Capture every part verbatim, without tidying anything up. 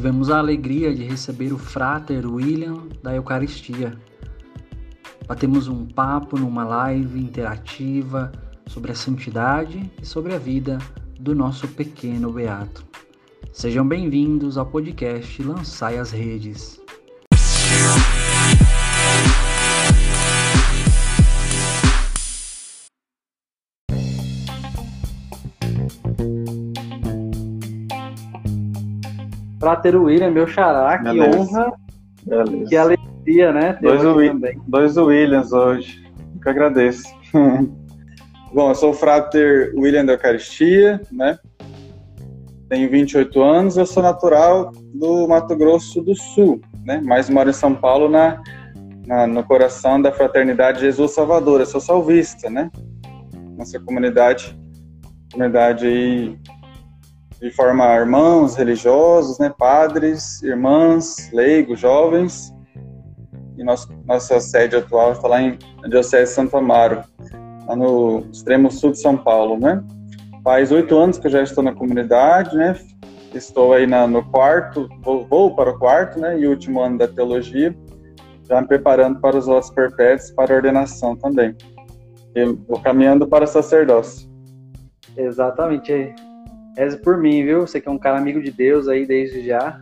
tivemos a alegria de receber o Frater William da Eucaristia. Batemos um papo numa live interativa sobre a santidade e sobre a vida do nosso pequeno beato. Sejam bem-vindos ao podcast Lançai as Redes. Frater William, meu xará, que Beleza. honra, Beleza. que alegria, né? ter Dois, você Wi- também. dois Williams hoje. Eu que agradeço. Bom, eu sou o Frater William da Eucaristia, né? Tenho vinte e oito anos, eu sou natural do Mato Grosso do Sul, né? Mas moro em São Paulo, na, na, no coração da Fraternidade Jesus Salvador. Eu sou salvista, né? Nossa comunidade, comunidade aí de forma irmãos religiosos, né? Padres, irmãs, leigos, jovens. E nosso, nossa sede atual está lá em na Diocese de Santo Amaro, lá no extremo sul de São Paulo, né? Faz oito anos que eu já estou na comunidade, né? Estou aí na, no quarto, vou, vou para o quarto, né? E último ano da teologia, já me preparando para os votos perpétuos, para a ordenação também. E vou caminhando para o sacerdócio. Exatamente. Reze por mim, viu? Você que é um cara amigo de Deus aí desde já.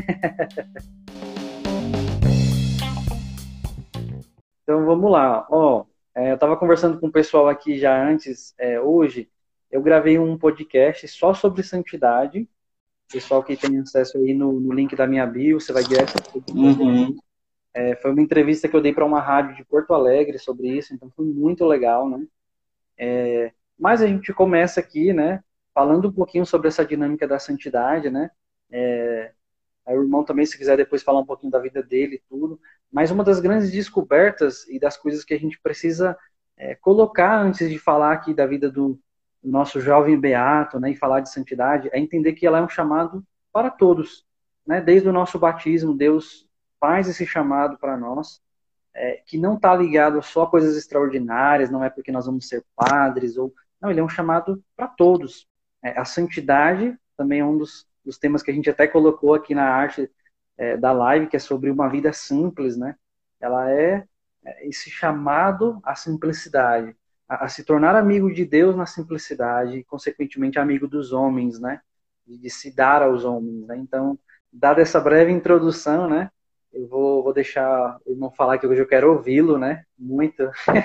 Então vamos lá. Ó, é, eu estava conversando com o pessoal aqui já antes, é, hoje, eu gravei um podcast só sobre santidade. Pessoal que tem acesso aí no, no link da minha bio, você vai direto. Uhum. É, foi uma entrevista que eu dei para uma rádio de Porto Alegre sobre isso, então foi muito legal, né? É, mas a gente começa aqui, né? Falando um pouquinho sobre essa dinâmica da santidade, né? É, aí o irmão também, se quiser depois falar um pouquinho da vida dele e tudo. Mas uma das grandes descobertas e das coisas que a gente precisa é, colocar antes de falar aqui da vida do, do nosso jovem beato, né? E falar de santidade, é entender que ela é um chamado para todos, né? Desde o nosso batismo, Deus faz esse chamado para nós, é, que não está ligado só a coisas extraordinárias, não é porque nós vamos ser padres, ou não, ele é um chamado para todos. É, a santidade também é um dos, dos temas que a gente até colocou aqui na arte é, da live, que é sobre uma vida simples, né? Ela é, é esse chamado à simplicidade, a, a se tornar amigo de Deus na simplicidade e, consequentemente, amigo dos homens, né? De, de se dar aos homens, né? Então, dada essa breve introdução, né? Eu vou, vou deixar o irmão falar que hoje eu quero ouvi-lo, né? Muito.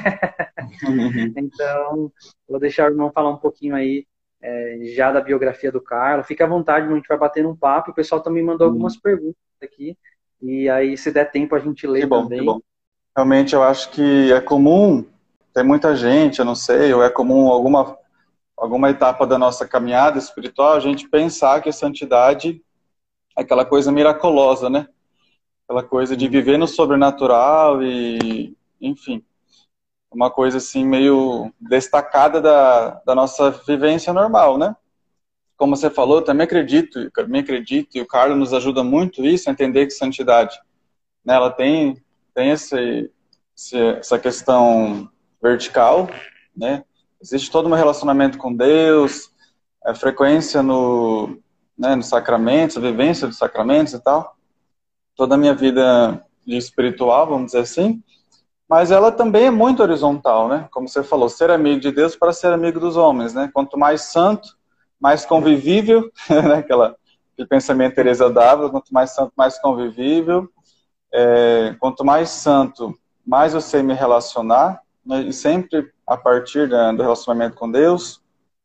Então, vou deixar o irmão falar um pouquinho aí é, já da biografia do Carlos. Fica à vontade, a gente vai bater um papo. O pessoal também mandou algumas perguntas aqui. E aí, se der tempo, a gente lê Que bom, também. que bom. Realmente, eu acho que é comum, tem muita gente, eu não sei, ou é comum alguma, alguma etapa da nossa caminhada espiritual, a gente pensar que a santidade é aquela coisa miraculosa, né? Aquela coisa de viver no sobrenatural e, enfim, uma coisa assim meio destacada da, da nossa vivência normal, né? Como você falou, eu também acredito, eu também acredito, e o Carlos nos ajuda muito isso, a entender que santidade, né, ela tem, tem esse, esse, essa questão vertical, né? Existe todo um relacionamento com Deus, a frequência no, né, nos sacramentos, a vivência dos sacramentos e tal, toda a minha vida de espiritual, vamos dizer assim, mas ela também é muito horizontal, né? Como você falou, ser amigo de Deus para ser amigo dos homens, né? Quanto mais santo, mais convivível, né? Aquela, aquele pensamento Teresa d'Ávila, quanto mais santo, mais convivível, é, quanto mais santo, mais eu sei me relacionar, né? E sempre a partir da, do relacionamento com Deus.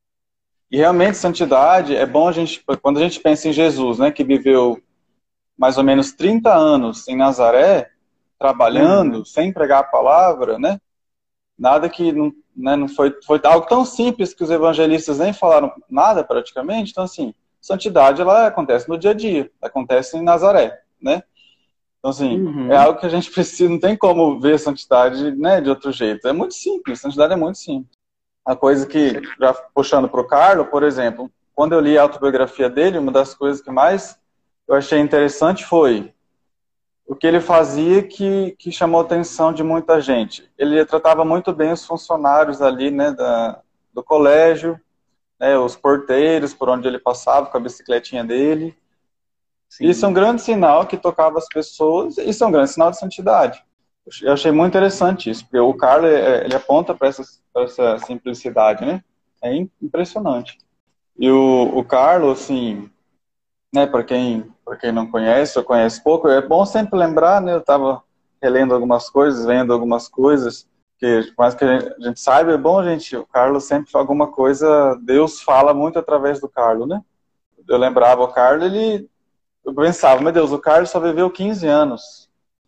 E realmente santidade, é bom a gente, quando a gente pensa em Jesus, né? Que viveu mais ou menos trinta anos em Nazaré, trabalhando, uhum. sem pregar a palavra, né? Nada que não, né, não foi, foi algo tão simples que os evangelistas nem falaram nada praticamente. Então, assim, santidade, ela acontece no dia a dia, acontece em Nazaré, né? Então, assim, uhum. é algo que a gente precisa, não tem como ver santidade, né, de outro jeito. É muito simples, santidade é muito simples. A coisa que, já puxando para o Carlos, por exemplo, quando eu li a autobiografia dele, uma das coisas que mais eu achei interessante foi o que ele fazia que, que chamou a atenção de muita gente. Ele tratava muito bem os funcionários ali, né, da, do colégio, né, os porteiros, por onde ele passava com a bicicletinha dele. Sim. Isso é um grande sinal que tocava as pessoas, isso é um grande sinal de santidade. Eu achei muito interessante isso, porque o Carlo, ele aponta para essa, essa simplicidade, né? É impressionante. E o, o Carlo, assim, né, para quem, para quem não conhece ou conhece pouco, é bom sempre lembrar, né? Eu estava relendo algumas coisas, vendo algumas coisas, que por mais que a gente saiba, é bom, gente, o Carlo sempre alguma coisa, Deus fala muito através do Carlo, né? Eu lembrava o Carlo, ele, eu pensava, meu Deus, o Carlo só viveu quinze anos.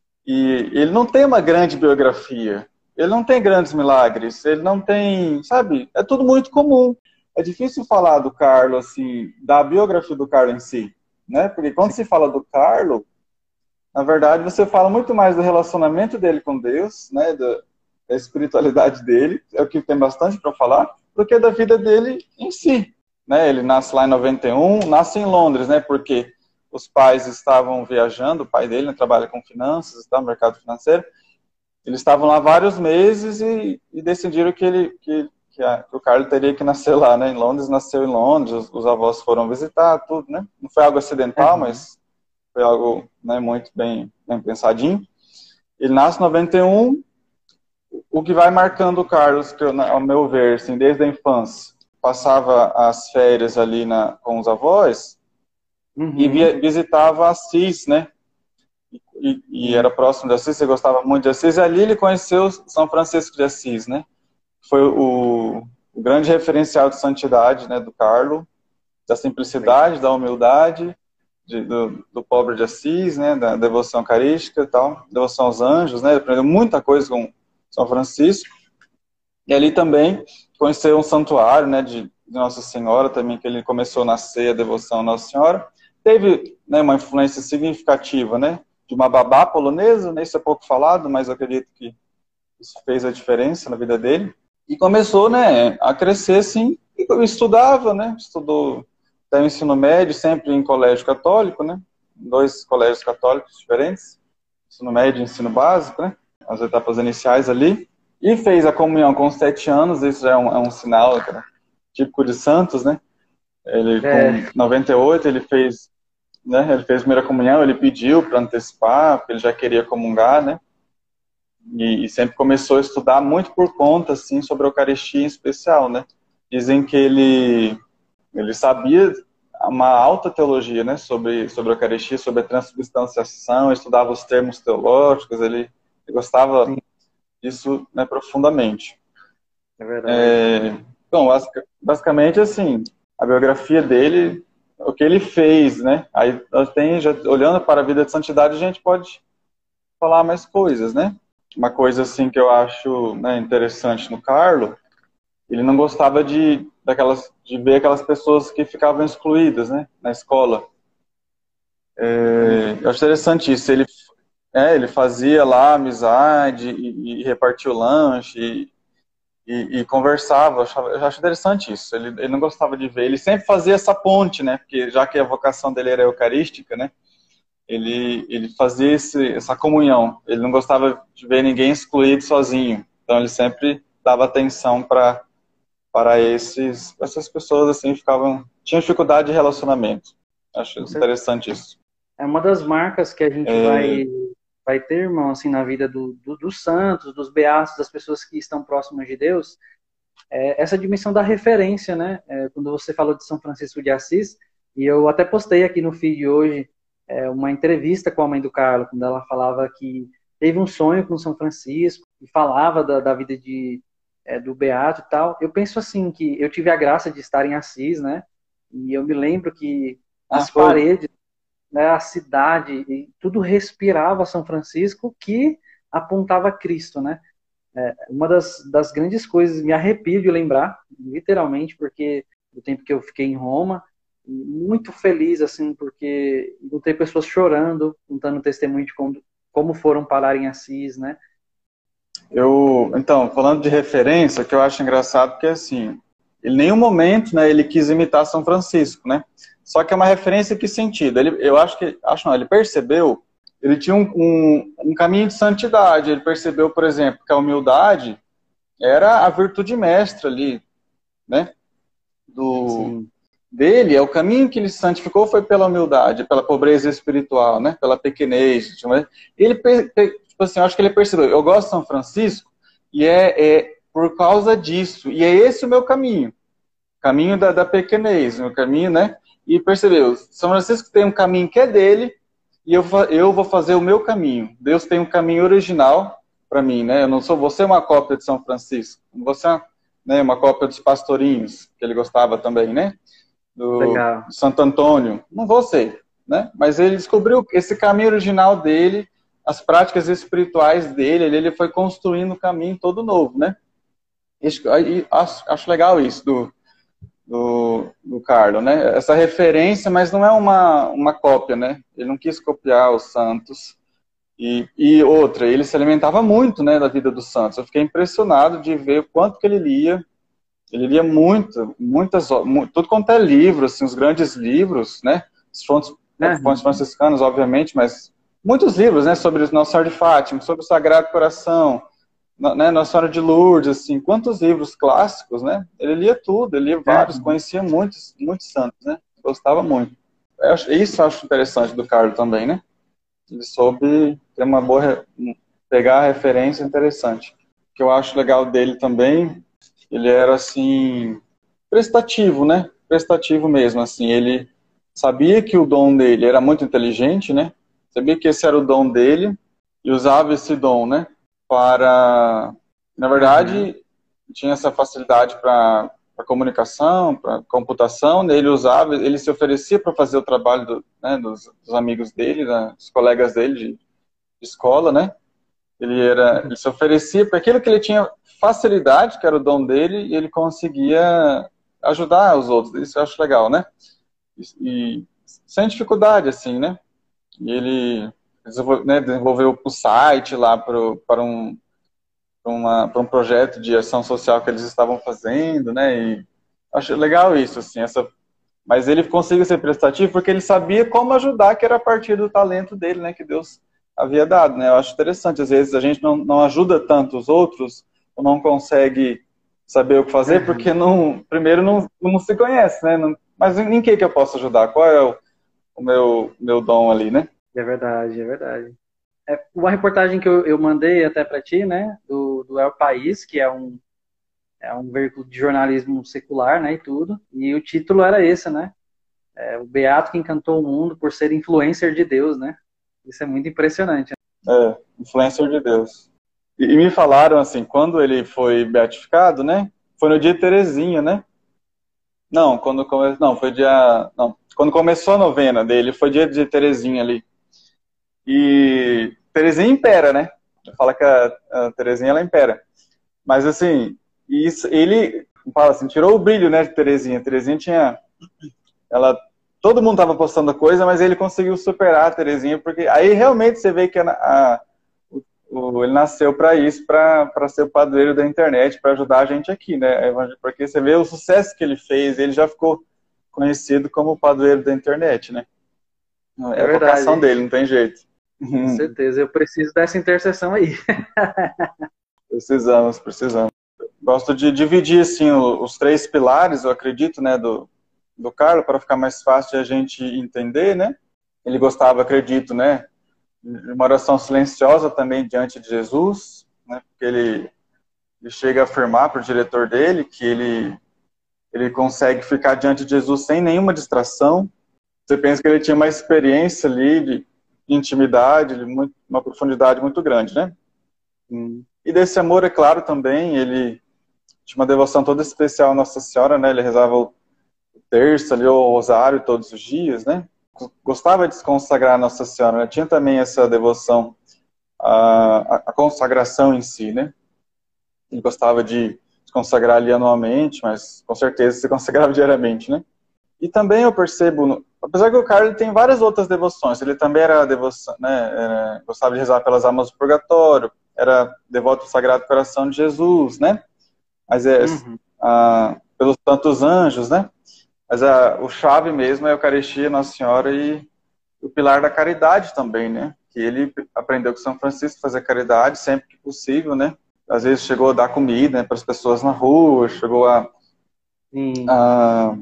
E ele não tem uma grande biografia, ele não tem grandes milagres, ele não tem, sabe, é tudo muito comum. É difícil falar do Carlo, assim, da biografia do Carlo em si, né? Porque quando se fala do Carlo, na verdade, você fala muito mais do relacionamento dele com Deus, né? Da, da espiritualidade dele, é o que tem bastante para falar, do que da vida dele em si, né? Ele nasce lá em noventa e um, nasce em Londres, né? Porque os pais estavam viajando, o pai dele, né, trabalha com finanças, está no mercado financeiro. Eles estavam lá vários meses e, e decidiram que, ele, que, que, a, que o Carlo teria que nascer lá, né? Em Londres, nasceu em Londres, os, os avós foram visitar, tudo, né? Não foi algo acidental, uhum. mas foi algo, né, muito bem, bem pensadinho. Ele nasce em noventa e um, o que vai marcando o Carlos, que eu, ao meu ver, assim, desde a infância, passava as férias ali na, com os avós, uhum. e via, visitava Assis, né? E, e era próximo de Assis, você gostava muito de Assis, e ali ele conheceu São Francisco de Assis, né? Foi o, o grande referencial de santidade, né, do Carlo, da simplicidade, da humildade, de, do, do pobre de Assis, né, da devoção eucarística e tal, devoção aos anjos, né? Ele aprendeu muita coisa com São Francisco. E ali também conheceu um santuário, né, de, de Nossa Senhora também, que ele começou a nascer a devoção a Nossa Senhora. Teve, né, uma influência significativa, né, de uma babá polonesa, né, isso é pouco falado, mas eu acredito que isso fez a diferença na vida dele. E começou, né, a crescer, assim, e estudava, né, estudou até o ensino médio, sempre em colégio católico, né, dois colégios católicos diferentes, ensino médio e ensino básico, né, as etapas iniciais ali, e fez a comunhão com sete anos, isso já é um, é um sinal, cara, típico de Santos, né, ele é. com noventa e oito, ele fez, né, ele fez a primeira comunhão, ele pediu para antecipar, porque ele já queria comungar, né, e, e sempre começou a estudar muito por conta, assim, sobre a Eucaristia em especial, né, dizem que ele, ele sabia uma alta teologia, né, sobre, sobre a Eucaristia, sobre a transubstanciação, estudava os termos teológicos, ele, ele gostava Sim. disso, né, profundamente. É verdade. É, bom, basicamente, assim, a biografia dele, o que ele fez, né, aí tem, já, olhando para a vida de santidade, a gente pode falar mais coisas, né. Uma coisa, assim, que eu acho, né, interessante no Carlo, ele não gostava de, daquelas, de ver aquelas pessoas que ficavam excluídas, né, na escola. É, eu acho interessante isso. Ele, é, ele fazia lá amizade e, e repartia o lanche e, e, e conversava. Eu, achava, eu acho interessante isso. Ele, ele não gostava de ver. Ele sempre fazia essa ponte, né, porque já que a vocação dele era eucarística, né, ele, ele fazia esse, essa comunhão. Ele não gostava de ver ninguém excluído sozinho. Então ele sempre dava atenção para para esses, essas pessoas, assim, ficavam, tinham dificuldade de relacionamento. Acho interessante isso. É uma das marcas que a gente é... vai, vai ter, irmão, assim, na vida do, do, dos santos, dos beatos, das pessoas que estão próximas de Deus, é essa dimensão da referência, né? É, quando você falou de São Francisco de Assis, e eu até postei aqui no feed hoje é, uma entrevista com a mãe do Carlo, quando ela falava que teve um sonho com São Francisco, e falava da, da vida de É, do Beato e tal. Eu penso assim, que eu tive a graça de estar em Assis, né, e eu me lembro que as ah, paredes, né, a cidade, e tudo respirava São Francisco, que apontava Cristo, né. É, uma das, das grandes coisas, me arrepio de lembrar, literalmente, porque do tempo que eu fiquei em Roma, muito feliz, assim, porque encontrei pessoas chorando, contando testemunho de como, como foram parar em Assis, né. Eu, então, falando de referência, que eu acho engraçado, porque assim, em nenhum momento, né, ele quis imitar São Francisco, né? Só que é uma referência em que sentido? Ele, eu acho que, acho não, ele percebeu, ele tinha um, um, um caminho de santidade. Ele percebeu, por exemplo, que a humildade era a virtude mestra ali, né? Do, dele, é o caminho que ele se santificou foi pela humildade, pela pobreza espiritual, né? Pela pequenez. Ele, tipo assim, eu acho que ele percebeu, eu gosto de São Francisco e é, é por causa disso. E é esse o meu caminho. Caminho da, da pequenez, o caminho, né? E percebeu, São Francisco tem um caminho que é dele e eu, eu vou fazer o meu caminho. Deus tem um caminho original para mim, né? Eu não sou, você é uma cópia de São Francisco. Você é, né, uma cópia dos pastorinhos, que ele gostava também, né? Do, Legal. do Santo Antônio. Não vou ser, né? Mas ele descobriu esse caminho original dele, as práticas espirituais dele, ele, ele foi construindo um caminho todo novo, né? Isso, acho, acho legal isso do, do, do Carlo, né? Essa referência, mas não é uma, uma cópia, né? Ele não quis copiar os santos. E, e outra, ele se alimentava muito, né, da vida dos santos. Eu fiquei impressionado de ver o quanto que ele lia. Ele lia muito, muitas, muito, tudo quanto é livro, assim, os grandes livros, né? As fontes, Uhum. fontes franciscanas, obviamente, mas muitos livros, né? Sobre Nossa Senhora de Fátima, sobre o Sagrado Coração, né? Nossa Senhora de Lourdes, assim, quantos livros clássicos, né? Ele lia tudo, ele lia vários, Uhum. conhecia muitos, muitos santos, né? Gostava muito. Eu acho, isso eu acho interessante do Carlo também, né? Ele soube ter uma boa, pegar a referência interessante. O que eu acho legal dele também, ele era, assim, prestativo, né? Prestativo mesmo, assim. Ele sabia que o dom dele era muito inteligente, né? Sabia que esse era o dom dele e usava esse dom, né? Para, na verdade, uhum. tinha essa facilidade para a comunicação, para computação, né? Ele usava, ele se oferecia para fazer o trabalho do, né, dos, dos amigos dele, né, dos colegas dele de, de escola, né? Ele, era, ele se oferecia para aquilo que ele tinha facilidade, que era o dom dele, e ele conseguia ajudar os outros. Isso eu acho legal, né? E, e sem dificuldade, assim, né? E ele desenvolveu, né, desenvolveu o site lá pro, para um para um projeto de ação social que eles estavam fazendo, né? E acho legal isso, assim, essa. Mas ele conseguiu ser prestativo porque ele sabia como ajudar, que era a partir do talento dele, né? Que Deus havia dado, né? Eu acho interessante, às vezes a gente não, não ajuda tanto os outros, ou não consegue saber o que fazer, uhum. porque não, primeiro não, não se conhece, né? Não, mas em que que eu posso ajudar? Qual é o, o meu, meu dom ali, né? É verdade, é verdade. É, uma reportagem que eu, eu mandei até para ti, né? Do, do El País, que é um, é um veículo de jornalismo secular, né? E tudo. E o título era esse, né? É, o Beato que encantou o mundo por ser influencer de Deus, né? Isso é muito impressionante. Né? É, influencer de Deus. E, e me falaram, assim, quando ele foi beatificado, né? Foi no dia de Terezinha, né? Não, quando come... não, foi dia... Não, quando começou a novena dele, foi dia de Terezinha ali. E Terezinha impera, né? Fala que a, a Terezinha, ela impera. Mas, assim, isso, ele, fala assim, tirou o brilho, né, de Terezinha. Terezinha tinha... Ela... Todo mundo estava postando coisa, mas ele conseguiu superar a Terezinha, porque aí realmente você vê que a, a, o, ele nasceu para isso, para ser o padroeiro da internet, para ajudar a gente aqui, né? Porque você vê o sucesso que ele fez, ele já ficou conhecido como o padroeiro da internet, né? É, é a vocação dele, não tem jeito. Com certeza, eu preciso dessa intercessão aí. Precisamos, precisamos. Gosto de dividir, assim, os três pilares, eu acredito, né, do, do Carlo, para ficar mais fácil de a gente entender, né? Ele gostava, acredito, né, de uma oração silenciosa também diante de Jesus, né, porque ele, ele chega a afirmar para o diretor dele que ele, ele consegue ficar diante de Jesus sem nenhuma distração. Você pensa que ele tinha uma experiência ali de intimidade, de muito, uma profundidade muito grande, né? Hum. E desse amor, é claro, também, ele tinha uma devoção toda especial a Nossa Senhora, né? Ele rezava o terço ali, o rosário todos os dias, né? Gostava de se consagrar a Nossa Senhora, né? Tinha também essa devoção à, à consagração em si, né? Ele gostava de se consagrar ali anualmente, mas com certeza se consagrava diariamente, né? E também eu percebo, apesar que o Carlo tem várias outras devoções, ele também era devoção, né, era, gostava de rezar pelas almas do purgatório, era devoto do Sagrado Coração de Jesus, né? Mas é uhum. a, pelos tantos anjos, né? Mas a, o chave mesmo é a Eucaristia, Nossa Senhora e o pilar da caridade também, né? Que ele aprendeu com São Francisco a fazer caridade sempre que possível, né? Às vezes chegou a dar comida, né, para as pessoas na rua, chegou a, a, a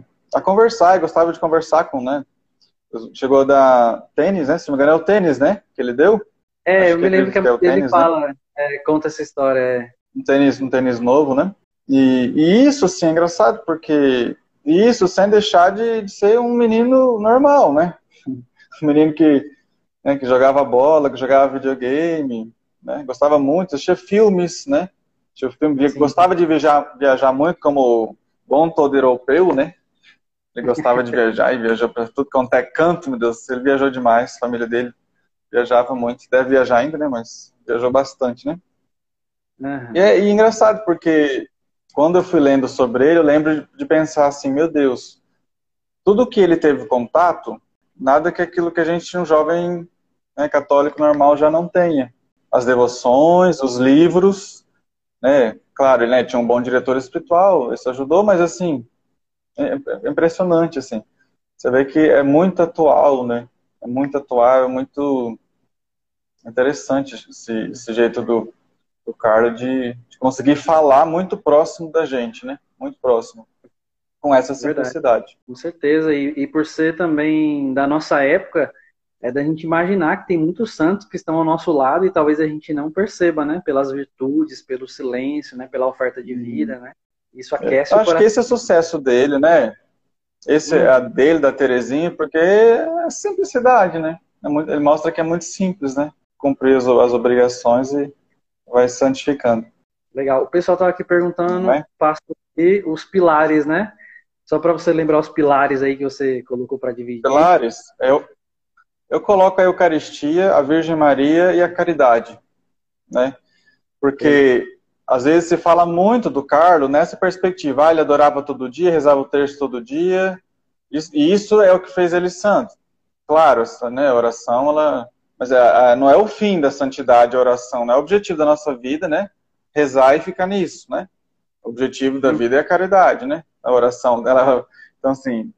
conversar, e gostava de conversar com, né? Chegou da tênis, né? Se não me engano, é o tênis, né? Que ele deu. É, Acho eu que me lembro que acredito que é o ele tênis, né? fala, é, conta essa história. É. Um tênis, um tênis novo, né? E, e isso, assim, é engraçado, porque isso sem deixar de, de ser um menino normal, né? Um menino que, né, que jogava bola, que jogava videogame, né? Gostava muito, assistia filmes, né? Assistia filme, gostava de viajar, viajar muito como bom todo europeu, né? Ele gostava de viajar e viajou para tudo quanto é canto, meu Deus, ele viajou demais, a família dele viajava muito, deve viajar ainda, né? Mas viajou bastante, né? Uhum. E é, e é engraçado, porque quando eu fui lendo sobre ele, eu lembro de pensar assim, meu Deus, tudo que ele teve contato, nada que aquilo que a gente, um jovem, né, católico normal, já não tenha. As devoções, os livros, né? Claro, ele, né, tinha um bom diretor espiritual, isso ajudou, mas assim, é, é impressionante, assim. Você vê que é muito atual, né? É muito atual, é muito interessante esse, esse jeito do, do Carlo de, de conseguir falar muito próximo da gente, né? Muito próximo. Com essa Verdade, simplicidade. com certeza. E, e por ser também da nossa época, é da gente imaginar que tem muitos santos que estão ao nosso lado e talvez a gente não perceba, né? Pelas virtudes, pelo silêncio, né? Pela oferta de vida, né? Isso É, aquece eu o acho que coração. esse é o sucesso dele, né? Esse é a Hum, dele, da Terezinha, porque é simplicidade, né? É muito, ele mostra que é muito simples, né? Cumprir as, as obrigações e vai se santificando. legal. O pessoal estava aqui Não perguntando, é? pastor, e os pilares, né? Só para você lembrar os pilares aí que você colocou para dividir. Pilares, eu, eu coloco a Eucaristia, a Virgem Maria e a caridade, né? Sei. Porque às vezes se fala muito do Carlo nessa perspectiva. Ah, ele adorava todo dia, rezava o terço todo dia, e isso é o que fez ele santo. Claro, essa, né, a oração, ela, mas é, é, não é o fim da santidade a oração, não é o objetivo da nossa vida, né? Rezar e ficar nisso, né? O objetivo da Hum, vida é a caridade, né? A oração dela. Então, assim,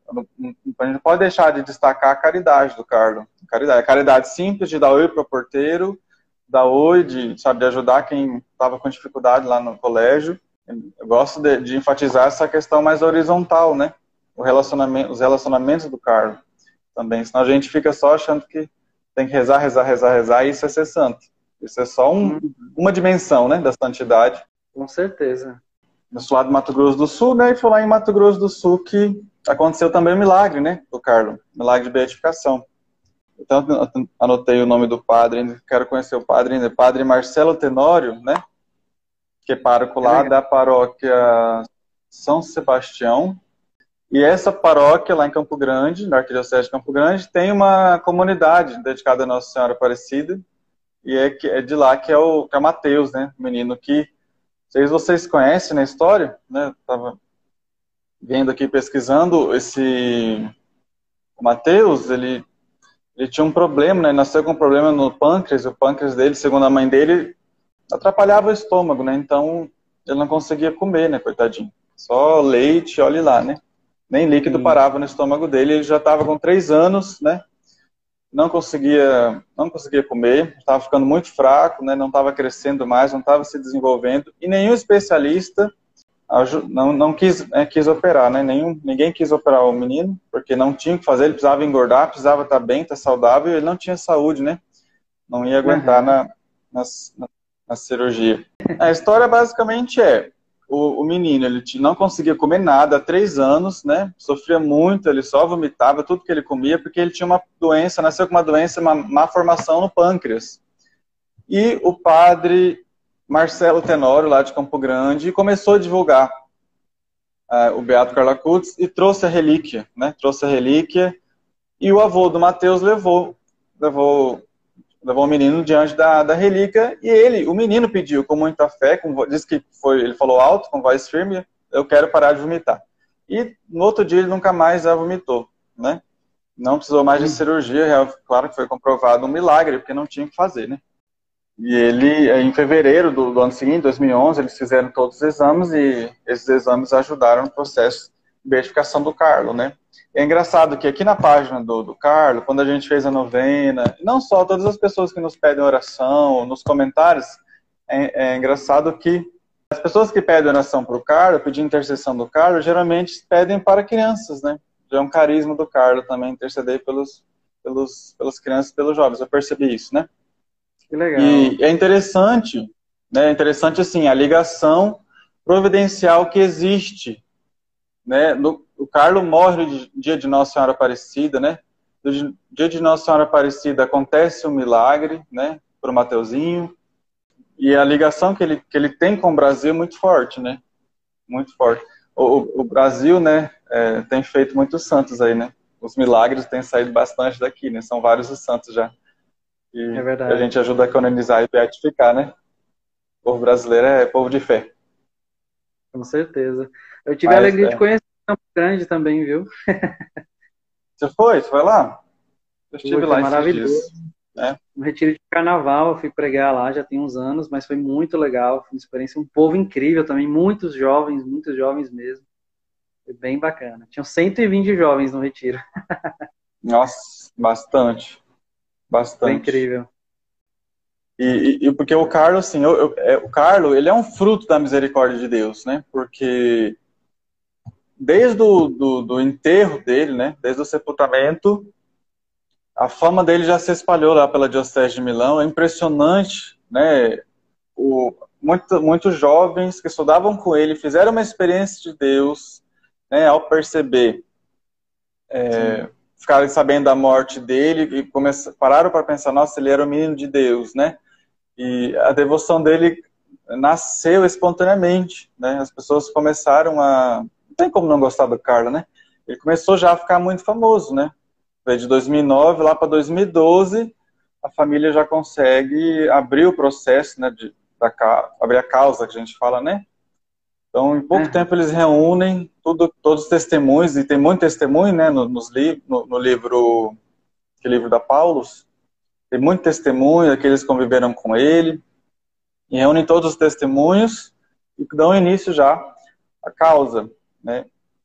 a gente não pode deixar de destacar a caridade do Carlo. A caridade, a caridade simples de dar oi para o porteiro, dar oi, de, sabe, de ajudar quem estava com dificuldade lá no colégio. Eu gosto de, de enfatizar essa questão mais horizontal, né? O relacionamento, os relacionamentos do Carlo também. Senão a gente fica só achando que tem que rezar, rezar, rezar, rezar, e isso é ser santo. Isso é só um, hum, uma dimensão, né, da santidade. com certeza. Eu sou lá do Mato Grosso do Sul, né? E foi lá em Mato Grosso do Sul que aconteceu também o milagre, né? Do Carlo, milagre de beatificação. Então, anotei o nome do padre, ainda quero conhecer o padre ainda. Padre Marcelo Tenório, né? Que é pároco É lá legal. da paróquia São Sebastião. E essa paróquia lá em Campo Grande, na Arquidiocese de Campo Grande, tem uma comunidade dedicada a Nossa Senhora Aparecida. E é, que, é de lá que é o, que é o Mateus, né? O menino que não sei se vocês conhecem na história, né? Estava vendo aqui, pesquisando, esse o Mateus, ele, ele tinha um problema, né? Ele nasceu com um problema no pâncreas, o pâncreas dele, segundo a mãe dele, atrapalhava o estômago, né? Então, ele não conseguia comer, né, coitadinho? Só leite, olhe lá, né? Nem líquido Sim. parava no estômago dele, ele já estava com três anos, né? Não conseguia, não conseguia comer, estava ficando muito fraco, né? Não estava crescendo mais, não estava se desenvolvendo, e nenhum especialista não, não quis, é, quis operar, né? Nenhum, ninguém quis operar o menino, porque não tinha o que fazer, ele precisava engordar, precisava estar bem, estar saudável, e ele não tinha saúde, né? Não ia aguentar Uhum. na, na, na cirurgia. A história basicamente é, o, o menino, ele não conseguia comer nada há três anos, né? Sofria muito, ele só vomitava tudo que ele comia, porque ele tinha uma doença, nasceu com uma doença, uma má formação no pâncreas. E o padre Marcelo Tenório, lá de Campo Grande, começou a divulgar uh, o Beato Carlo Acutis e trouxe a relíquia, né? Trouxe a relíquia e o avô do Mateus levou, levou, levou o menino diante da, da relíquia e ele, o menino pediu com muita fé, com, disse que foi, ele falou alto, com voz firme, eu quero parar de vomitar. E no outro dia ele nunca mais já vomitou, né? Não precisou mais de Hum. cirurgia, claro que foi comprovado um milagre, porque não tinha o que fazer, né? E ele, em fevereiro do, do ano seguinte, dois mil e onze, eles fizeram todos os exames e esses exames ajudaram no processo de beatificação do Carlo, né? É engraçado que aqui na página do, do Carlo, quando a gente fez a novena, não só todas as pessoas que nos pedem oração, nos comentários, é, é engraçado que as pessoas que pedem oração para o Carlo, pedindo intercessão do Carlo, geralmente pedem para crianças, né? já é um carisma do Carlo também, interceder pelos, pelos, pelas crianças e pelos jovens. Eu percebi isso, né? Que legal. E é interessante, né? É interessante, assim, a ligação providencial que existe, né? No, o Carlo morre no dia de Nossa Senhora Aparecida, né? No dia de Nossa Senhora Aparecida acontece um milagre, né? Para o Mateuzinho. E a ligação que ele, que ele tem com o Brasil é muito forte, né? Muito forte. O, o Brasil, né, é, tem feito muitos santos aí, né? Os milagres têm saído bastante daqui, né? São vários os santos já. É E a verdade. gente ajuda a canonizar e beatificar, né? O povo brasileiro é povo de fé. Com certeza. Eu tive a Mas, alegria de é. conhecer Campo Grande também, viu? Você foi? Você foi lá? Eu Foi, estive foi lá esses maravilhoso. dias, né? No retiro de carnaval, eu fui pregar lá já tem uns anos, mas foi muito legal. Foi uma experiência, um povo incrível também, muitos jovens, muitos jovens mesmo. Foi bem bacana. Tinham cento e vinte jovens no retiro. Nossa, bastante. Foi Bastante. incrível. E, e, e porque o Carlos, assim, eu, eu, é, o Carlos, ele é um fruto da misericórdia de Deus, né? Porque desde o do, do enterro dele, né? Desde o sepultamento, a fama dele já se espalhou lá pela Diocese de Milão. É impressionante, né? O, muito, muitos jovens que estudavam com ele fizeram uma experiência de Deus, né? Ao perceber, Sim. ficaram sabendo da morte dele e começaram, pararam para pensar, nossa, ele era o menino de Deus, né? E a devoção dele nasceu espontaneamente, né? As pessoas começaram a... Não tem como não gostar do Carlos, né? Ele começou já a ficar muito famoso, né? De dois mil e nove lá para dois mil e doze, a família já consegue abrir o processo, né? De, da, abrir a causa, que a gente fala, né? Então, em pouco Aham. tempo, eles reúnem tudo, todos os testemunhos, e tem muito testemunho, né? No, nos li, no, no livro, que livro da Paulus, tem muito testemunho, aqueles que conviveram com ele, e reúnem todos os testemunhos e dão início já à causa, né?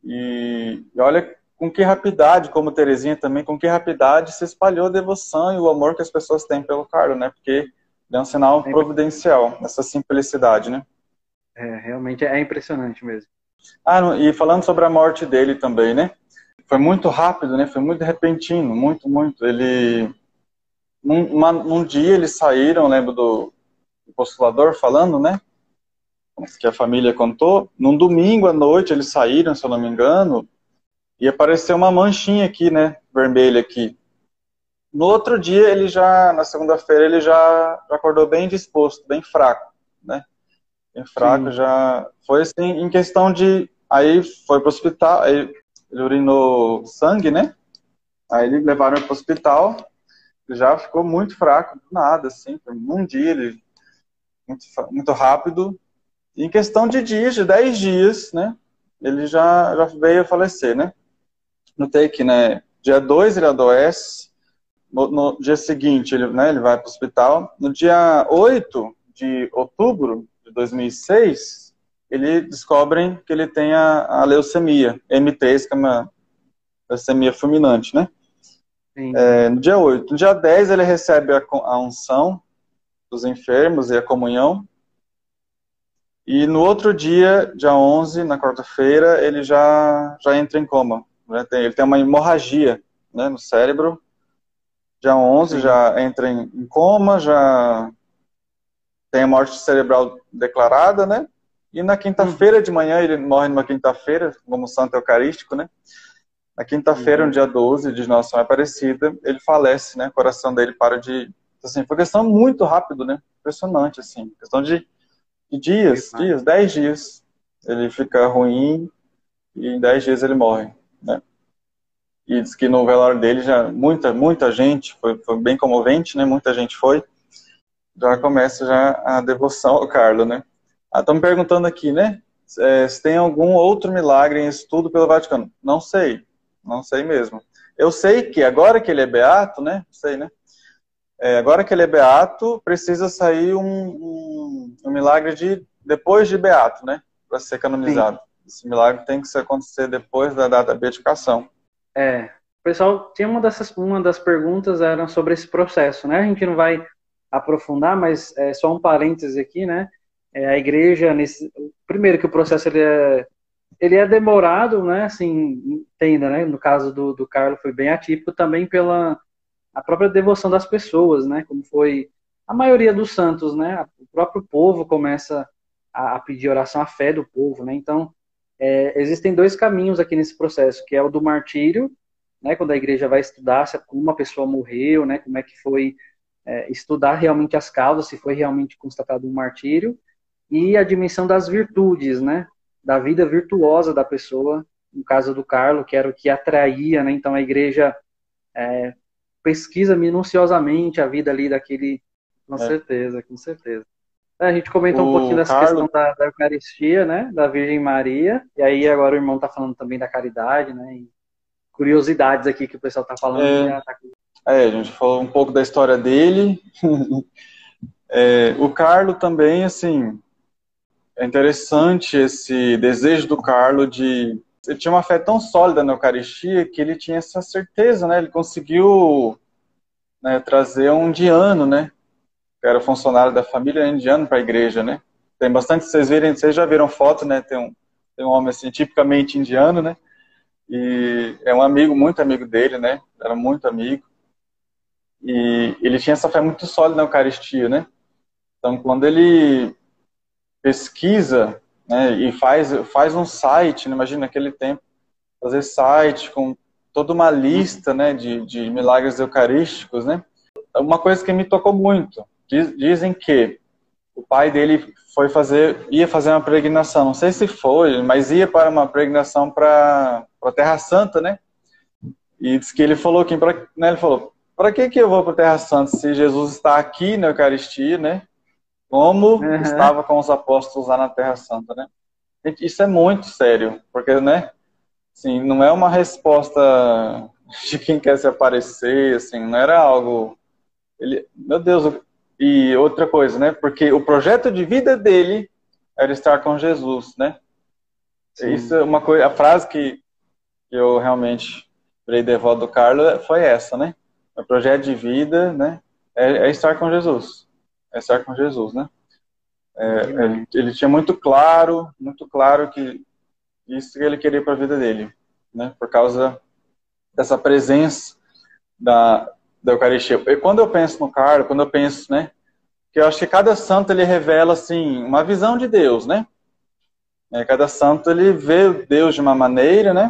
E, e olha com que rapidez, como Terezinha também, com que rapidez se espalhou a devoção e o amor que as pessoas têm pelo Carlos, né? Porque é um sinal É, impre- providencial, essa simplicidade, né? é, realmente é impressionante mesmo. Ah, no- e falando sobre a morte dele também, né? Foi muito rápido, né? Foi muito repentino, muito, muito. Ele, num, uma, num dia eles saíram, lembro do, do postulador falando, né? Que a família contou. Num domingo à noite eles saíram, se eu não me engano, e apareceu uma manchinha aqui, né? Vermelha aqui. No outro dia ele já, na segunda-feira ele já, já acordou bem disposto, bem fraco, né? Bem fraco, Sim. já foi assim em questão de, aí foi pro hospital, aí ele urinou sangue, né? Aí eles levaram para o hospital, ele já ficou muito fraco, do nada, assim, foi um dia, ele, muito, muito rápido. E em questão de dias, de dez dias, né? Ele já, já veio a falecer, né? Notei que, né? Dia dois ele adoece, no, no dia seguinte ele, né, ele vai para o hospital. No dia oito de outubro de dois mil e seis, ele descobrem que ele tem a, a leucemia, M três, que é uma leucemia fulminante, né? Sim. É, no dia oito. No dia dez ele recebe a, a unção dos enfermos e a comunhão. E no outro dia, dia onze, na quarta-feira, ele já, já entra em coma. Né? Tem, ele tem uma hemorragia, né, no cérebro. Dia onze Sim. já entra em, em coma, já tem a morte cerebral declarada, né? E na Uhum. quinta-feira de manhã, ele morre numa quinta-feira, como santo eucarístico, né? Na quinta-feira, no Uhum. dia doze de Nossa Senhora Aparecida, ele falece, né? O coração dele para de... Assim, foi questão muito rápido, né? Impressionante, assim. Questão de, de dias, Demais. dias, dez dias. Ele fica ruim e em dez dias ele morre, né? E diz que no velório dele já muita, muita gente, foi, foi bem comovente, né? Muita gente foi. Já começa já a devoção ao Carlo, né? Ah, estão me perguntando aqui, né? É, se tem algum outro milagre em estudo pelo Vaticano. Não sei, não sei mesmo. Eu sei que agora que ele é beato, né? Sei, né? É, agora que ele é beato, precisa sair um, um, um milagre de depois de beato, né? Para ser Sim. canonizado. Esse milagre tem que acontecer depois da data da beatificação. É. O pessoal tinha uma dessas, uma das perguntas eram sobre esse processo, né? A gente não vai aprofundar, mas é só um parêntese aqui, né? É, a igreja nesse, primeiro que o processo ele é ele é demorado, né? Assim, entenda, né? No caso do, do Carlo foi bem atípico também pela a própria devoção das pessoas, né? Como foi a maioria dos santos, né? O próprio povo começa a, a pedir oração à fé do povo, né? Então, é, existem dois caminhos aqui nesse processo, que é o do martírio, né? Quando a igreja vai estudar se como uma pessoa morreu, né? Como é que foi é, estudar realmente as causas, se foi realmente constatado um martírio, e a dimensão das virtudes, né? Da vida virtuosa da pessoa, no caso do Carlo, que era o que atraía, né? Então a igreja é, pesquisa minuciosamente a vida ali daquele. Com É. certeza, com certeza. A gente comentou um pouquinho O dessa questão Carlo, da, da Eucaristia, né? Da Virgem Maria, e aí agora o irmão está falando também da caridade, né? E curiosidades aqui que o pessoal está falando e é, já tá... é, a gente falou um pouco da história dele. É, o Carlo também, assim, é interessante esse desejo do Carlo de... Ele tinha uma fé tão sólida na Eucaristia que ele tinha essa certeza, né? Ele conseguiu, né, trazer um indiano, né? Que era funcionário da família indiano para a igreja, né? Tem bastante, vocês virem, vocês já viram foto, né? Tem um, tem um homem assim tipicamente indiano, né? E é um amigo, muito amigo dele, né? Era muito amigo. E ele tinha essa fé muito sólida na Eucaristia, né? Então, quando ele pesquisa, né, e faz, faz um site, né, imagina naquele tempo, fazer site com toda uma lista, né, de, de milagres eucarísticos, né? Uma coisa que me tocou muito, diz, dizem que o pai dele foi fazer, ia fazer uma peregrinação, não sei se foi, mas ia para uma peregrinação para a Terra Santa, né? E diz que ele falou que, pra, né, ele falou, para que que eu vou para a Terra Santa se Jesus está aqui na Eucaristia, né? Como Uhum. estava com os apóstolos lá na Terra Santa, né? Gente, isso é muito sério, porque, né? Assim, não é uma resposta de quem quer se aparecer, assim, não era algo... Ele, meu Deus, e outra coisa, né? Porque o projeto de vida dele era estar com Jesus, né? Isso Sim. é uma coisa, a frase que, que eu realmente virei devoto do Carlos foi essa, né? O projeto de vida, né? É, é estar com Jesus, é estar com Jesus, né? É, Demais. ele, ele tinha muito claro, muito claro que isso que ele queria para a vida dele, né? Por causa dessa presença da, da Eucaristia. E quando eu penso no Carlos, quando eu penso, né? Que eu acho que cada santo ele revela assim uma visão de Deus, né? É, cada santo ele vê o Deus de uma maneira, né?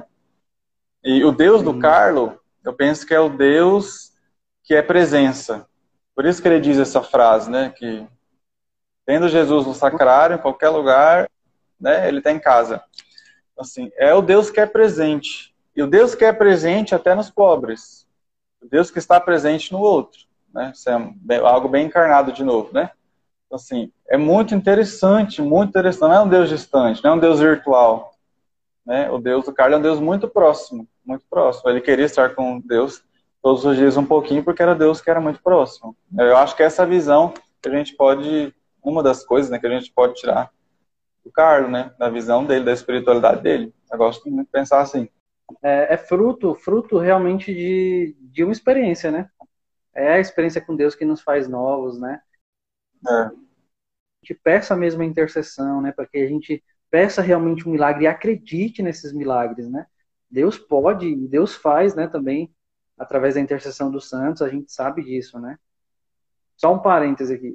E o Deus do Sim. Carlo, eu penso que é o Deus que é presença. Por isso que ele diz essa frase, né? Que tendo Jesus no sacrário, em qualquer lugar, né? Ele está em casa. Assim, é o Deus que é presente. E o Deus que é presente até nos pobres. O Deus que está presente no outro, né? Isso é algo bem encarnado de novo, né? Assim, é muito interessante, muito interessante. Não é um Deus distante, não é um Deus virtual, né? O Deus do Carlos é um Deus muito próximo, muito próximo. Ele queria estar com Deus todos os dias um pouquinho, porque era Deus que era muito próximo. Eu acho que essa visão que a gente pode, uma das coisas, né, que a gente pode tirar do Carlos, né, da visão dele, da espiritualidade dele. Eu gosto muito de pensar assim. É, é fruto, fruto realmente de, de uma experiência, né? É a experiência com Deus que nos faz novos, né? É. Que peça a mesma intercessão, né? Para que a gente peça realmente um milagre e acredite nesses milagres, né? Deus pode, Deus faz, né? Também através da intercessão dos santos, a gente sabe disso, né? Só um parêntese aqui.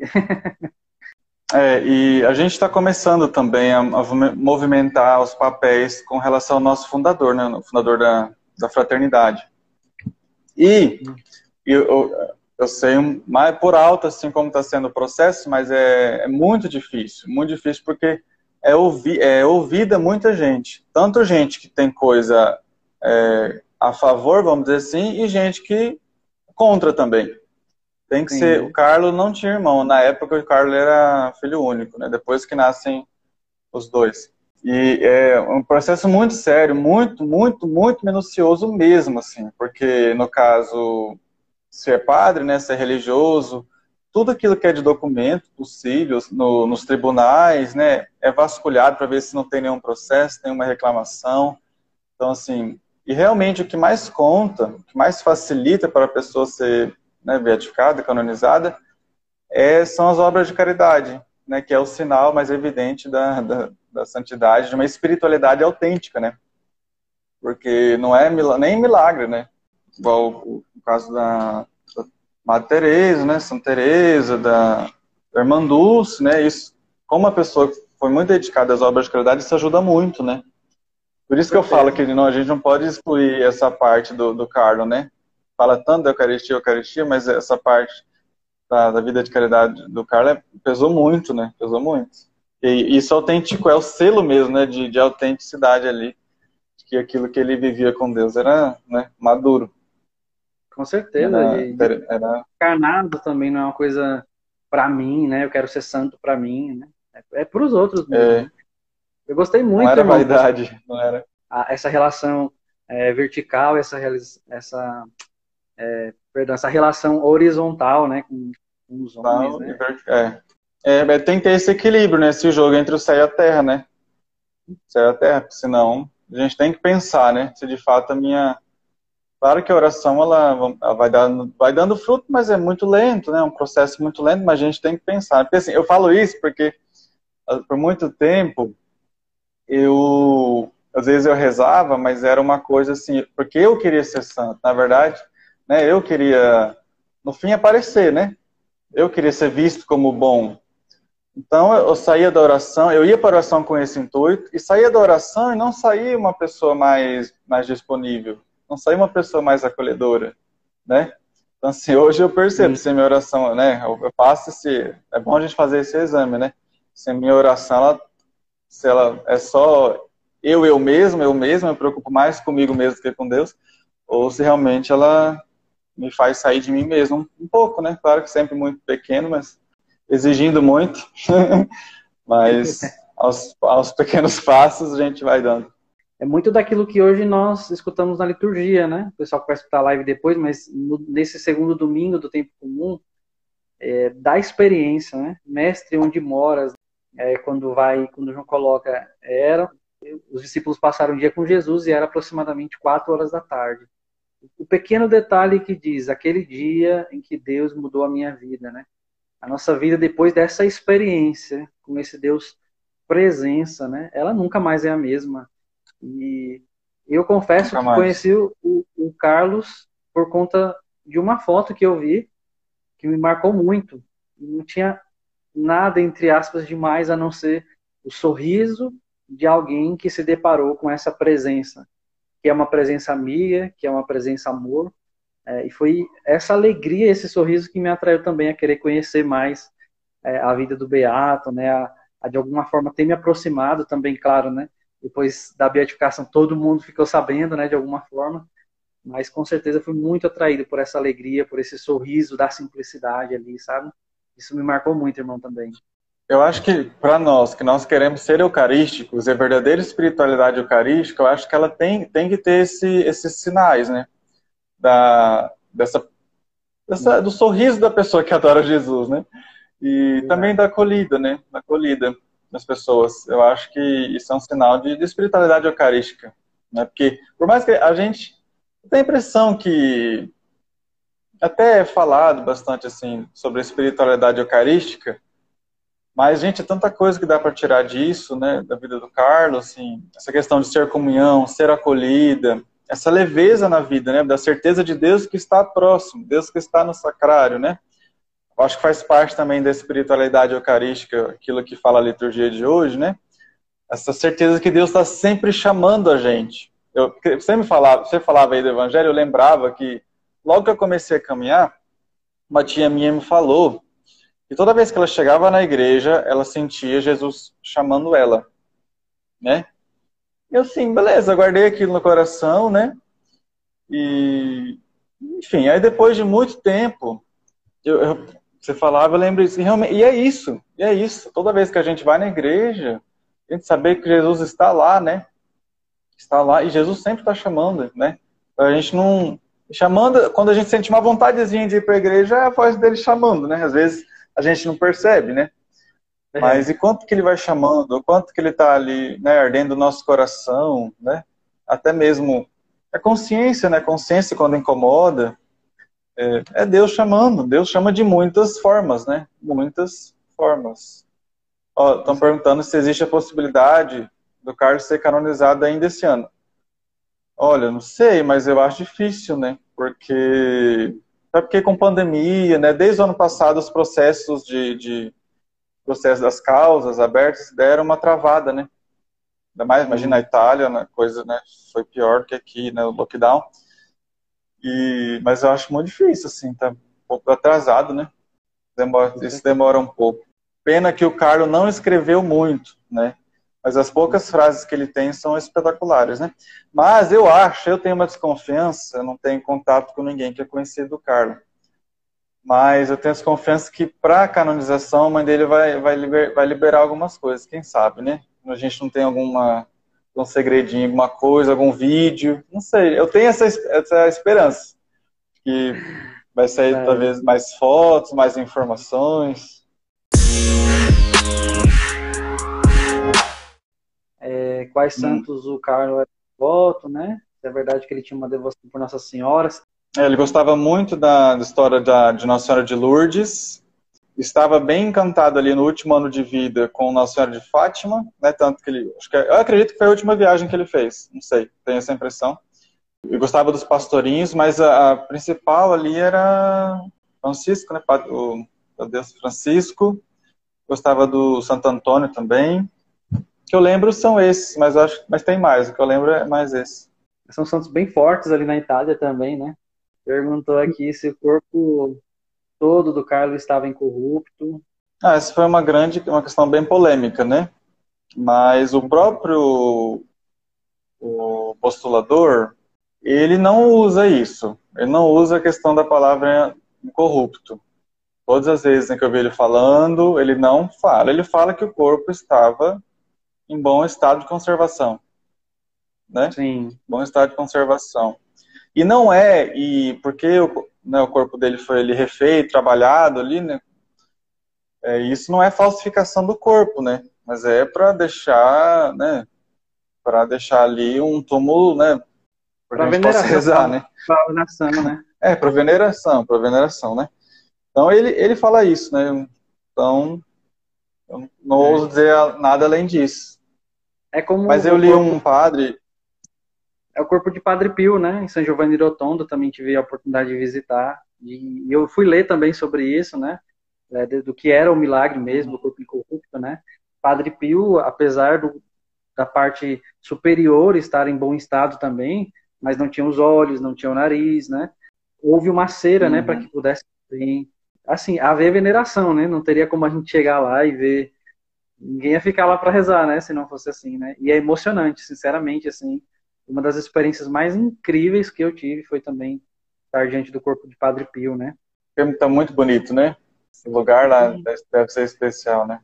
É, e a gente está começando também a, a movimentar os papéis com relação ao nosso fundador, né? O fundador da, da fraternidade. E eu, eu sei mais por alto assim como está sendo o processo, mas é, é muito difícil, muito difícil porque é, ouvi, é ouvida muita gente, tanto gente que tem coisa é, a favor, vamos dizer assim, e gente que contra também. Tem que ser, o Sim. Carlos não tinha irmão, na época o Carlos era filho único, né? Depois que nascem os dois. E é um processo muito sério, muito, muito, muito minucioso mesmo, assim, porque no caso ser padre, né, ser religioso, tudo aquilo que é de documento possível no, nos tribunais, né, é vasculhado para ver se não tem nenhum processo, nenhuma reclamação. Então, assim, e realmente o que mais conta, o que mais facilita para a pessoa ser, né, beatificada, canonizada, é, são as obras de caridade, né, que é o sinal mais evidente da, da, da santidade, de uma espiritualidade autêntica, né? Porque não é mil- nem milagre, né? Igual o, o caso da, da Madre Teresa, né? Santa Teresa, da, da Irmã Dulce, né? Isso, como a pessoa que foi muito dedicada às obras de caridade, isso ajuda muito, né? Por isso que eu falo que não, a gente não pode excluir essa parte do, do Carlo, né? Fala tanto da Eucaristia, Eucaristia, mas essa parte da, da vida de caridade do Carlo é, pesou muito, né? Pesou muito. E isso é autêntico, é o selo mesmo, né? De, de autenticidade ali, de que aquilo que ele vivia com Deus era, né, maduro. Com certeza. Era, E era... encarnado também não é uma coisa para mim, né? Eu quero ser santo para mim, né? É, é para os outros mesmo, É, né? Eu gostei não muito, era irmão, vaidade, não era. a, essa relação é, vertical, essa, essa, é, perdão, essa relação horizontal, né, com, com os homens, Não, né? é. É, tem que ter esse equilíbrio, né? Esse jogo entre o céu e a terra, né? O céu e a terra, senão a gente tem que pensar, né? Se de fato a minha... Claro que a oração, ela, ela vai, dando, vai dando fruto, mas é muito lento, né? É um processo muito lento, mas a gente tem que pensar. Porque, assim, eu falo isso porque por muito tempo eu... Às vezes eu rezava, mas era uma coisa assim... Porque eu queria ser santo, na verdade, né? Eu queria, no fim, aparecer, né? Eu queria ser visto como bom. Então eu saía da oração, eu ia para a oração com esse intuito, e saía da oração e não saía uma pessoa mais, mais disponível, não saía uma pessoa mais acolhedora, né? Então assim, hoje eu percebo, Sim. se a minha oração, né, eu, eu passo esse, é bom a gente fazer esse exame, né? Se a minha oração, ela, se ela é só eu, eu mesmo, eu mesmo, eu me preocupo mais comigo mesmo do que com Deus, ou se realmente ela me faz sair de mim mesmo um, um pouco, né? Claro que sempre muito pequeno, mas exigindo muito, mas aos, aos pequenos passos a gente vai dando. É muito daquilo que hoje nós escutamos na liturgia, né? O pessoal que vai escutar a live depois, mas no, nesse segundo domingo do tempo comum, é, da experiência, né? Mestre, onde moras, é, quando vai, quando João coloca, era, os discípulos passaram um dia com Jesus e era aproximadamente quatro horas da tarde. O pequeno detalhe que diz, aquele dia em que Deus mudou a minha vida, né? A nossa vida depois dessa experiência com esse Deus presença, né? Ela nunca mais é a mesma. E eu confesso Nunca que mais. conheci o, o Carlos por conta de uma foto que eu vi que me marcou muito. Não tinha nada, entre aspas, demais a não ser o sorriso de alguém que se deparou com essa presença, que é uma presença amiga, que é uma presença amor. É, e foi essa alegria, esse sorriso que me atraiu também a querer conhecer mais é, a vida do Beato, né? A, a de alguma forma ter me aproximado também, claro, né? Depois da beatificação todo mundo ficou sabendo, né? De alguma forma, mas com certeza fui muito atraído por essa alegria, por esse sorriso da simplicidade ali, sabe? Isso me marcou muito, irmão, também. Eu acho que para nós, que nós queremos ser eucarísticos, a verdadeira espiritualidade eucarística, eu acho que ela tem, tem que ter esse, esses sinais, né? Da, dessa, dessa, do sorriso da pessoa que adora Jesus, né? E também da acolhida, né? Da acolhida das pessoas. Eu acho que isso é um sinal de, de espiritualidade eucarística, né? Porque, por mais que a gente tem a impressão que até é falado bastante assim sobre a espiritualidade eucarística, mas, gente, é tanta coisa que dá para tirar disso, né, da vida do Carlos, assim, essa questão de ser comunhão, ser acolhida, essa leveza na vida, né, da certeza de Deus que está próximo, Deus que está no sacrário, né. Eu acho que faz parte também da espiritualidade eucarística, aquilo que fala a liturgia de hoje, né, essa certeza que Deus está sempre chamando a gente. Eu, você me falava, você falava aí do Evangelho, eu lembrava que logo que eu comecei a caminhar, uma tia minha me falou e toda vez que ela chegava na igreja, ela sentia Jesus chamando ela, né? Eu assim, beleza, guardei aquilo no coração, né? E, enfim, aí depois de muito tempo, eu, eu, você falava, eu lembro isso, e, realmente, e é isso, e é isso. Toda vez que a gente vai na igreja, a gente saber que Jesus está lá, né? Está lá, e Jesus sempre está chamando, né? A gente não... Chamando, quando a gente sente uma vontadezinha de ir para a igreja, é a voz dele chamando, né? Às vezes a gente não percebe, né? Mas É, e quanto que ele vai chamando, o quanto que ele está ali, né, ardendo o nosso coração, né? Até mesmo a consciência, né? A consciência quando incomoda, é, é Deus chamando. Deus chama de muitas formas, né? Muitas formas. Estão perguntando se existe a possibilidade do Carlos ser canonizado ainda esse ano. Olha, não sei, mas eu acho difícil, né? Porque, até porque com pandemia, né? Desde o ano passado, os processos de, de processos das causas abertas deram uma travada, né? Ainda mais, imagina a Itália, né? Coisa, né? Foi pior que aqui, né? O lockdown. E, mas eu acho muito difícil, assim, tá um pouco atrasado, né? Demora, isso demora um pouco. Pena que o Carlo não escreveu muito, né? Mas as poucas frases que ele tem são espetaculares, né? Mas eu acho, eu tenho uma desconfiança, eu não tenho contato com ninguém que é conhecido do Carlo. Mas eu tenho desconfiança que para a canonização a mãe dele vai, vai, liber, vai liberar algumas coisas, quem sabe, né? A gente não tem alguma, um segredinho, alguma coisa, algum vídeo, não sei. Eu tenho essa, essa esperança que vai sair é. talvez mais fotos, mais informações. É, quais hum. santos o Carlo era devoto, né? É verdade que ele tinha uma devoção por Nossa Senhora. É, ele gostava muito da, da história da, de Nossa Senhora de Lourdes. Estava bem encantado ali no último ano de vida com Nossa Senhora de Fátima, né? Tanto que ele, acho que, eu acredito que foi a última viagem que ele fez. Não sei, tenho essa impressão. Eu gostava dos pastorinhos, mas a, a principal ali era Francisco, né? O, o Deus Francisco. Gostava do Santo Antônio também. O que eu lembro são esses, mas acho, mas tem mais. O que eu lembro é mais esse. São santos bem fortes ali na Itália também, né? Perguntou aqui se o corpo todo do Carlo estava incorrupto. Ah, essa foi uma grande, uma questão bem polêmica, né? Mas o próprio o postulador, ele não usa isso. Ele não usa a questão da palavra incorrupto. Todas as vezes em que eu vi ele falando, ele não fala. Ele fala que o corpo estava em bom estado de conservação, né? Sim. Bom estado de conservação. E não é, e porque o, né, o corpo dele foi ali refeito, trabalhado ali, né? É, isso não é falsificação do corpo, né? Mas é para deixar, né? Para deixar ali um túmulo, né? Para a gente possa rezar, né? Para veneração, né? É, para veneração, para veneração, né? Então ele, ele fala isso, né? Então, eu não é. ouso dizer nada além disso. É como Mas eu li corpo... um padre... É o corpo de Padre Pio, né? Em São Giovanni Rotondo, também tive a oportunidade de visitar. E eu fui ler também sobre isso, né? Do que era o milagre mesmo, o corpo incorrupto, né? Padre Pio, apesar do, da parte superior estar em bom estado também, mas não tinha os olhos, não tinha o nariz, né? Houve uma cera, uhum. né? Para que pudesse, assim, haver veneração, né? Não teria como a gente chegar lá e ver... Ninguém ia ficar lá para rezar, né? Se não fosse assim, né? E é emocionante, sinceramente, assim. Uma das experiências mais incríveis que eu tive foi também estar diante do corpo de Padre Pio, né? Tá muito bonito, né? Esse lugar lá deve ser especial, né?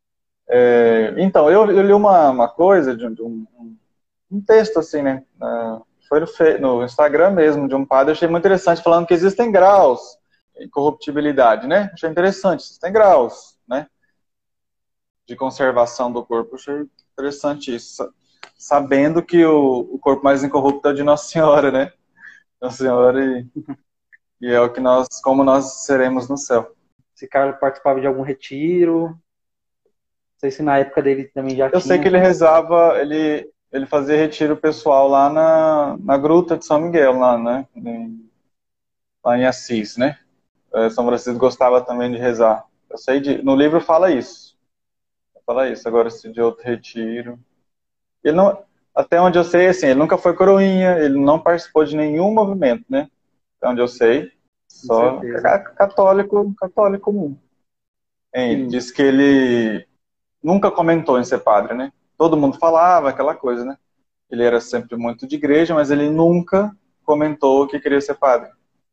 É, então, eu, eu li uma, uma coisa, de, de um, um texto assim, né? Uh, foi no, no Instagram mesmo, de um padre, eu achei muito interessante, falando que existem graus em corruptibilidade, né? Achei interessante, existem graus, né? De conservação do corpo, achei interessante isso. Sabendo que o, o corpo mais incorrupto é o de Nossa Senhora, né? Nossa Senhora e, e é o que nós, como nós seremos no céu. Esse cara participava de algum retiro, não sei se na época dele também já eu tinha. Eu sei que ele rezava, ele, ele fazia retiro pessoal lá na, na Gruta de São Miguel, lá, né? Em, lá em Assis, né? São Francisco gostava também de rezar. Eu sei de, no livro fala isso. Fala isso. Agora, se de outro retiro... Ele não, até onde eu sei, assim, ele nunca foi coroinha, ele não participou de nenhum movimento, né? Até onde eu sei. Só católico, católico comum. Ele diz que ele nunca comentou em ser padre, né? Todo mundo falava aquela coisa, né? Ele era sempre muito de igreja, mas ele nunca comentou que queria ser padre.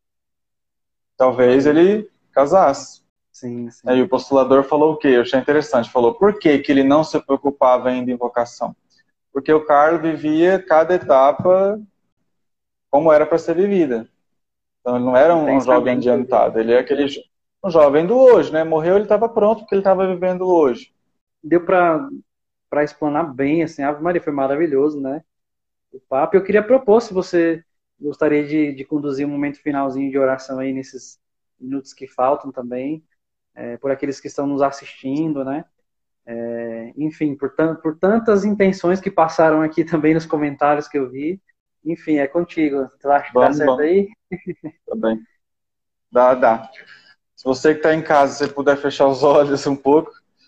Talvez ele casasse. Sim, sim. Aí o postulador falou o quê? Eu achei interessante. Falou, por que que ele não se preocupava ainda em vocação? Porque o Carlo vivia cada etapa como era para ser vivida. Então ele não era um, um jovem adiantado, ele é aquele um jovem do hoje, né? Morreu, ele estava pronto porque ele estava vivendo hoje. Deu para para explanar bem, assim, a Ave Maria foi maravilhoso, né? O Papa, eu queria propor, se você gostaria de, de conduzir um momento finalzinho de oração aí nesses minutos que faltam também, é, por aqueles que estão nos assistindo, né? É, enfim, por, por tantas intenções que passaram aqui também nos comentários que eu vi. Enfim, é contigo. Tu acha que dá Vamos, certo vamos. aí? Tá bem. Dá, dá. Se você que está em casa, se puder fechar os olhos um pouco.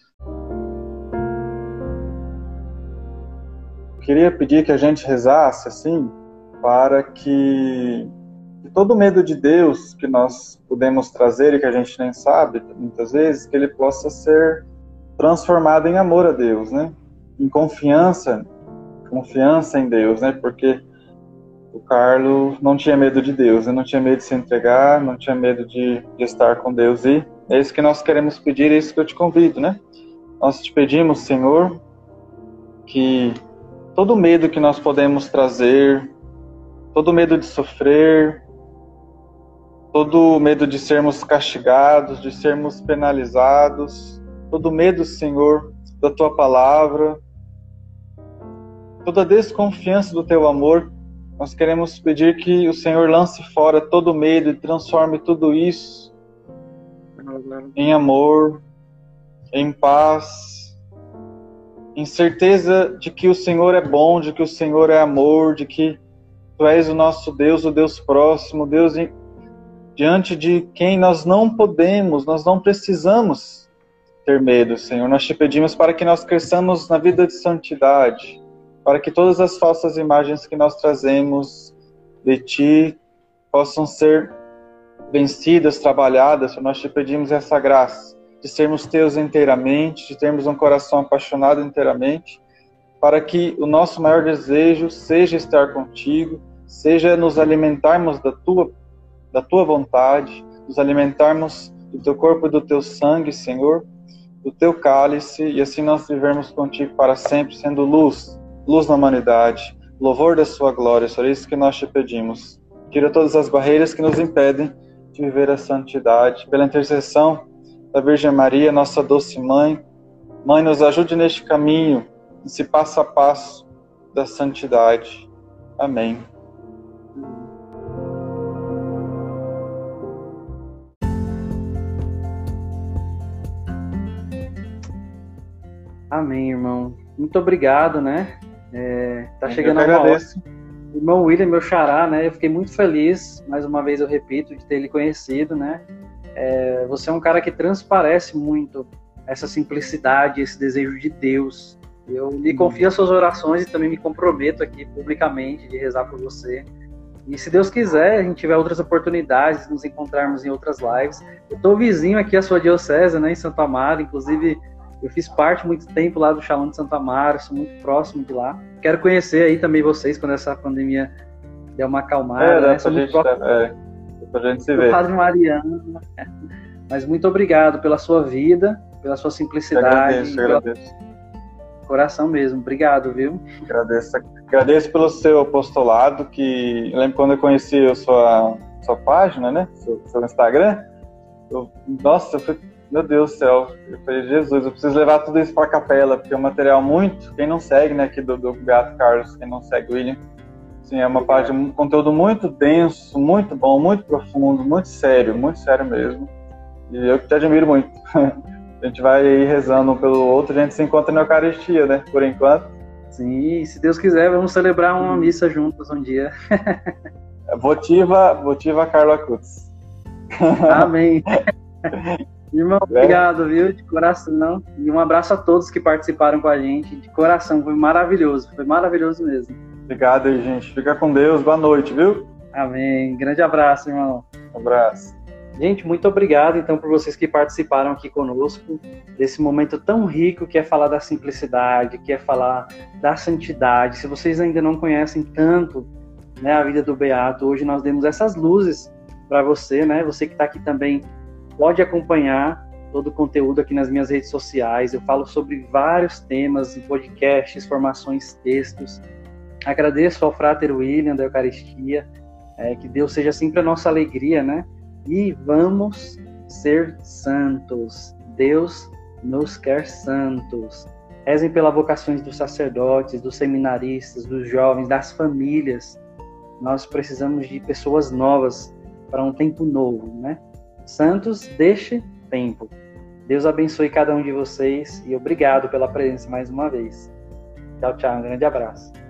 Eu queria pedir que a gente rezasse, assim, para que, que todo medo de Deus que nós podemos trazer e que a gente nem sabe, muitas vezes, que ele possa ser transformado em amor a Deus, né? Em confiança, confiança em Deus, né? Porque o Carlos não tinha medo de Deus, né? Não tinha medo de se entregar, não tinha medo de, de estar com Deus. E é isso que nós queremos pedir, é isso que eu te convido, né? Nós te pedimos, Senhor, que todo medo que nós podemos trazer, todo medo de sofrer, todo medo de sermos castigados, de sermos penalizados, todo medo, Senhor, da Tua palavra, toda desconfiança do Teu amor, nós queremos pedir que o Senhor lance fora todo medo e transforme tudo isso em amor, em paz, em certeza de que o Senhor é bom, de que o Senhor é amor, de que Tu és o nosso Deus, o Deus próximo, Deus diante de quem nós não podemos, nós não precisamos ter medo, Senhor. Nós te pedimos para que nós cresçamos na vida de santidade, para que todas as falsas imagens que nós trazemos de Ti possam ser vencidas, trabalhadas. Nós te pedimos essa graça de sermos Teus inteiramente, de termos um coração apaixonado inteiramente, para que o nosso maior desejo seja estar contigo, seja nos alimentarmos da Tua, da Tua vontade, nos alimentarmos do Teu corpo e do Teu sangue, Senhor, do Teu cálice, e assim nós vivermos contigo para sempre, sendo luz, luz na humanidade, louvor da Sua glória. Senhor, é isso que nós te pedimos. Tira todas as barreiras que nos impedem de viver a santidade. Pela intercessão da Virgem Maria, nossa doce Mãe, Mãe, nos ajude neste caminho, nesse passo a passo da santidade. Amém. Amém, irmão. Muito obrigado, né? É, tá Eu chegando que a uma hora. agradeço. Irmão William, meu xará, né? Eu fiquei muito feliz, mais uma vez eu repito, de ter ele conhecido, né? É, você é um cara que transparece muito essa simplicidade, esse desejo de Deus. Eu me confio às suas orações e também me comprometo aqui publicamente de rezar por você. E se Deus quiser, a gente tiver outras oportunidades de nos encontrarmos em outras lives. Eu tô vizinho aqui à sua diocese, né? Em Santo Amaro, inclusive eu fiz parte muito tempo lá do Shalom de Santo Amaro, sou muito próximo de lá. Quero conhecer aí também vocês quando essa pandemia der uma acalmada. É, dá né? pra gente, é, pra gente se ver. Padre Mariano. Mas muito obrigado pela sua vida, pela sua simplicidade. Eu agradeço, eu agradeço. Coração mesmo. Obrigado, viu? Agradeço, agradeço pelo seu apostolado, que eu lembro quando eu conheci a sua, sua página, né? Seu, seu Instagram. Eu, nossa, eu fui, meu Deus do céu, eu falei, Jesus, eu preciso levar tudo isso para a capela, porque é um material muito, quem não segue, né, aqui do, do Beato Carlos, quem não segue o William, assim, é uma página, um conteúdo muito denso, muito bom, muito profundo, muito sério, muito sério mesmo, e eu te admiro muito. A gente vai aí rezando um pelo outro, a gente se encontra na Eucaristia, né, por enquanto. Sim, se Deus quiser, vamos celebrar uma missa juntos um dia. Votiva, votiva Carla Cutz. Amém. Irmão, obrigado, viu, de coração. E um abraço a todos que participaram com a gente, de coração, foi maravilhoso, foi maravilhoso mesmo. Obrigado aí, gente. Fica com Deus, boa noite, viu? Amém. Grande abraço, irmão. Um abraço. Gente, muito obrigado, então, por vocês que participaram aqui conosco, desse momento tão rico que é falar da simplicidade, que é falar da santidade. Se vocês ainda não conhecem tanto, né, a vida do Beato, hoje nós demos essas luzes para você, né? Você que está aqui também pode acompanhar todo o conteúdo aqui nas minhas redes sociais. Eu falo sobre vários temas, em podcasts, formações, textos. Agradeço ao Frater William da Eucaristia, é, que Deus seja sempre a nossa alegria, né? E vamos ser santos. Deus nos quer santos. Rezem pelas vocações dos sacerdotes, dos seminaristas, dos jovens, das famílias. Nós precisamos de pessoas novas para um tempo novo, né? Santos deste tempo. Deus abençoe cada um de vocês e obrigado pela presença mais uma vez. Tchau, tchau. Um grande abraço.